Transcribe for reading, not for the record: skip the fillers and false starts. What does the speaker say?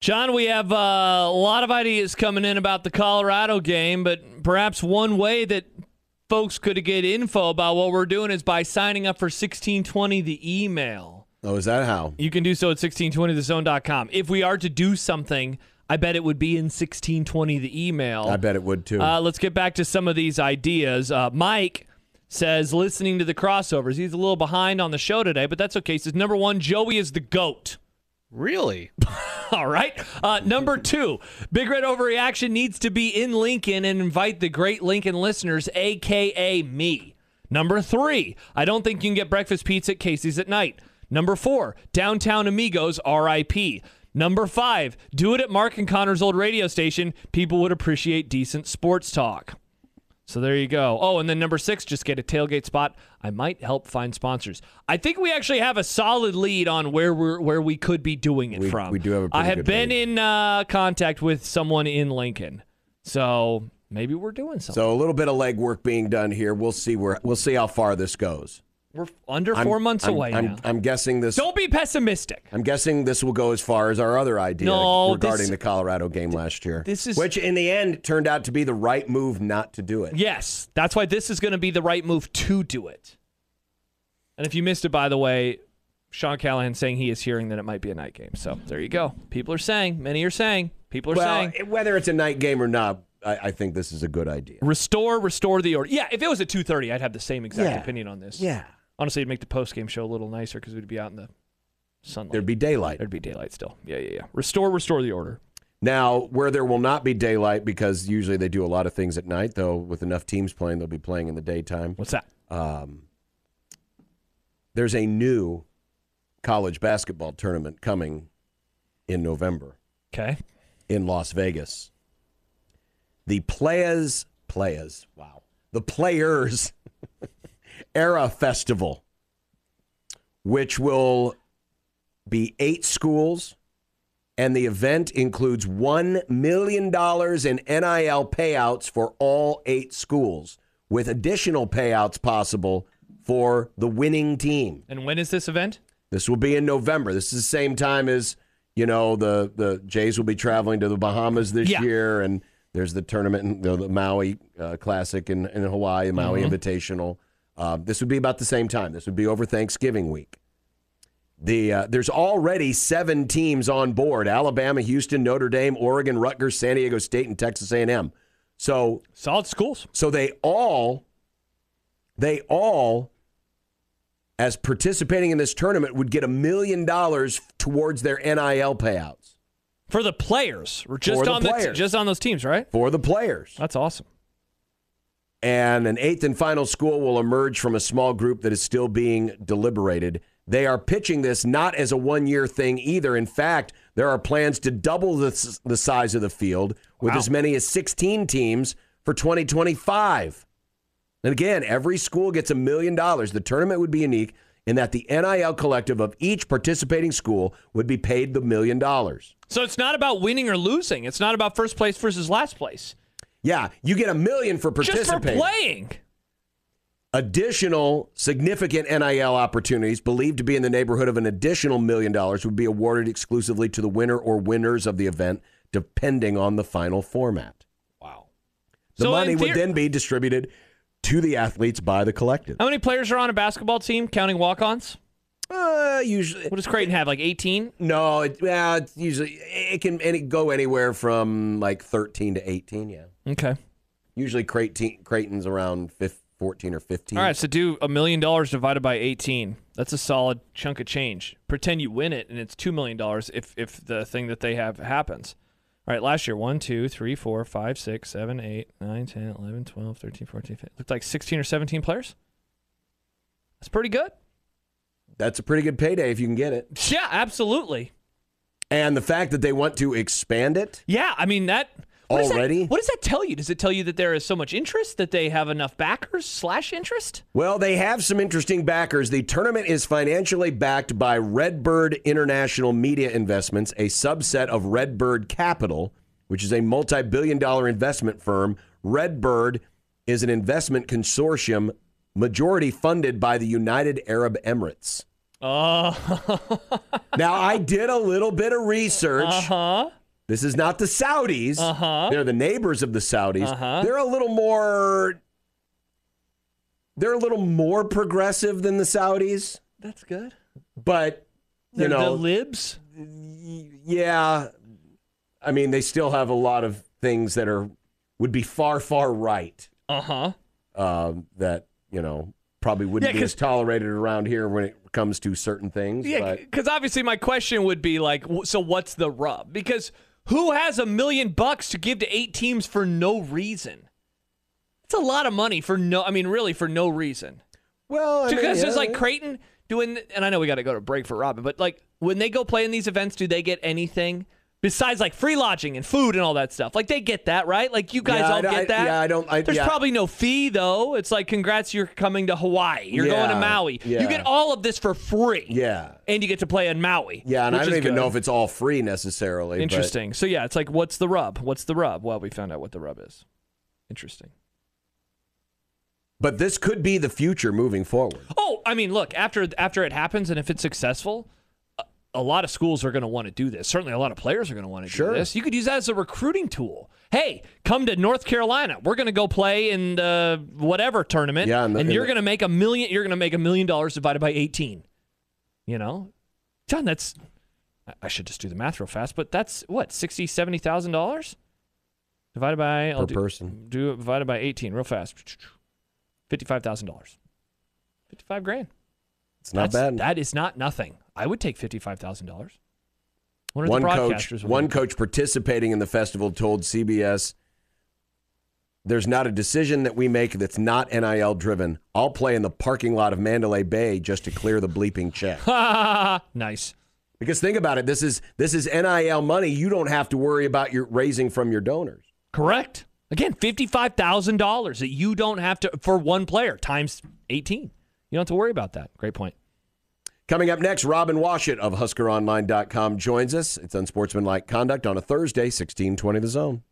John, we have a lot of ideas coming in about the Colorado game, but perhaps one way that folks could get info about what we're doing is by signing up for 1620 the email. Oh, is that how? You can do so at 1620thezone.com. If we are to do something, I bet it would be in 1620 the email. I bet it would too. Let's get back to some of these ideas. Mike says, listening to the crossovers. He's a little behind on the show today, but that's okay. He says, number one, Joey is the GOAT. Really? All right. Number two, Big Red Overreaction needs to be in Lincoln and invite the great Lincoln listeners, a.k.a. me. Number three, I don't think you can get breakfast pizza at Casey's at night. Number four, Downtown Amigos, R.I.P. Number five, do it at Mark and Connor's old radio station. People would appreciate decent sports talk. So there you go. Oh, and then number six, just get a tailgate spot. I might help find sponsors. I think we actually have a solid lead on where we could be doing it from. We do have a pretty I have good been lead. in contact with someone in Lincoln, so maybe we're doing something. So a little bit of legwork being done here. We'll see how far this goes. We're under 4 months away now. I'm guessing this. Don't be pessimistic. I'm guessing this will go as far as our other idea regarding the Colorado game last year. Which in the end turned out to be the right move not to do it. Yes, that's why this is going to be the right move to do it. And if you missed it, by the way, Sean Callahan saying he is hearing that it might be a night game. So there you go. People are saying, people are saying. Whether it's a night game or not, I think this is a good idea. Restore the order. Yeah, if it was at 2:30, I'd have the same exact opinion on this. Yeah. Honestly, it'd make the post-game show a little nicer because we'd be out in the sunlight. There'd be daylight. There'd be daylight still. Yeah. Restore the order. Now, where there will not be daylight, because usually they do a lot of things at night, though with enough teams playing, they'll be playing in the daytime. What's that? There's a new college basketball tournament coming in November. Okay. In Las Vegas. The Players Era Festival, which will be 8 schools, and the event includes $1 million in NIL payouts for all 8 schools, with additional payouts possible for the winning team. And when is this event? This will be in November. This is the same time as, the Jays will be traveling to the Bahamas this year, and there's the tournament, the Maui Classic in Hawaii, the Maui Invitational. This would be about the same time. This would be over Thanksgiving week. There's already 7 teams on board: Alabama, Houston, Notre Dame, Oregon, Rutgers, San Diego State, and Texas A&M. So solid schools. So they all, as participating in this tournament, would get $1 million towards their NIL payouts. For the players. We're just on those teams, right? For the players. That's awesome. And an 8th and final school will emerge from a small group that is still being deliberated. They are pitching this not as a one-year thing either. In fact, there are plans to double the size of the field with as many as 16 teams for 2025. And again, every school gets $1 million. The tournament would be unique in that the NIL collective of each participating school would be paid the $1 million. So it's not about winning or losing. It's not about first place versus last place. Yeah, you get $1 million for participating. Just for playing. Additional significant NIL opportunities, believed to be in the neighborhood of an additional $1 million, would be awarded exclusively to the winner or winners of the event, depending on the final format. Wow. The money would then be distributed to the athletes by the collective. How many players are on a basketball team, counting walk-ons? Usually. What does Creighton have, like 18? No, it's usually it can go anywhere from like 13 to 18, yeah. Okay. Usually Creighton's around 14 or 15. All right, so do $1 million divided by 18. That's a solid chunk of change. Pretend you win it, and it's $2 million if the thing that they have happens. All right, last year, 1, 2, 3, 4, 5, 6, 7, 8, 9, 10, 11, 12, 13, 14, 15. Looked like 16 or 17 players. That's pretty good. That's a pretty good payday if you can get it. Yeah, absolutely. And the fact that they want to expand it. Yeah, I mean, that... Already? What does that tell you? Does it tell you that there is so much interest, that they have enough backers / interest? Well, they have some interesting backers. The tournament is financially backed by Redbird International Media Investments, a subset of Redbird Capital, which is a multi-billion-dollar investment firm. Redbird is an investment consortium majority funded by the United Arab Emirates. Oh. Now, I did a little bit of research. Uh-huh. This is not the Saudis. Uh-huh. They're the neighbors of the Saudis. Uh-huh. They're a little more progressive than the Saudis. That's good. But, The libs? yeah. I mean, they still have a lot of things that would be far, far right. Uh-huh. That, probably wouldn't be 'cause- as tolerated around here when it comes to certain things. Yeah, but because obviously my question would be like, so what's the rub? Because who has $1 million to give to 8 teams for no reason? It's a lot of money for really for no reason. well, Because it's like Creighton doing, and I know we got to go to break for Robin, but like when they go play in these events, do they get anything besides like free lodging and food and all that stuff? Like they get that, right? Like you guys all get that. Yeah, I don't. There's probably no fee though. It's like, congrats, you're coming to Hawaii. You're going to Maui. Yeah. You get all of this for free. Yeah. And you get to play in Maui. Yeah, and I which don't is even good. know if it's all free necessarily. Interesting. So yeah, it's like, what's the rub? What's the rub? Well, we found out what the rub is. Interesting. But this could be the future moving forward. Oh, I mean, look, after it happens and if it's successful, a lot of schools are going to want to do this. Certainly a lot of players are going to want to do this. You could use that as a recruiting tool. Hey, come to North Carolina. We're going to go play in the whatever tournament, and you're going to make $1 million. You're going to make $1 million divided by 18. John, that's, I should just do the math real fast, but that's what, $60,000, $70,000 divided by Per person. Do it divided by 18 real fast. $55,000. $55,000. It's not bad. That is not nothing. I would take $55,000. One coach participating in the festival told CBS, "There's not a decision that we make that's not NIL driven. I'll play in the parking lot of Mandalay Bay just to clear the bleeping check." Nice. Because think about it, this is NIL money. You don't have to worry about your raising from your donors. Correct. Again, $55,000 that you don't have to for one player times 18. You don't have to worry about that. Great point. Coming up next, Robin Washut of HuskerOnline.com joins us. It's Unsportsmanlike Conduct on a Thursday, 1620 The Zone.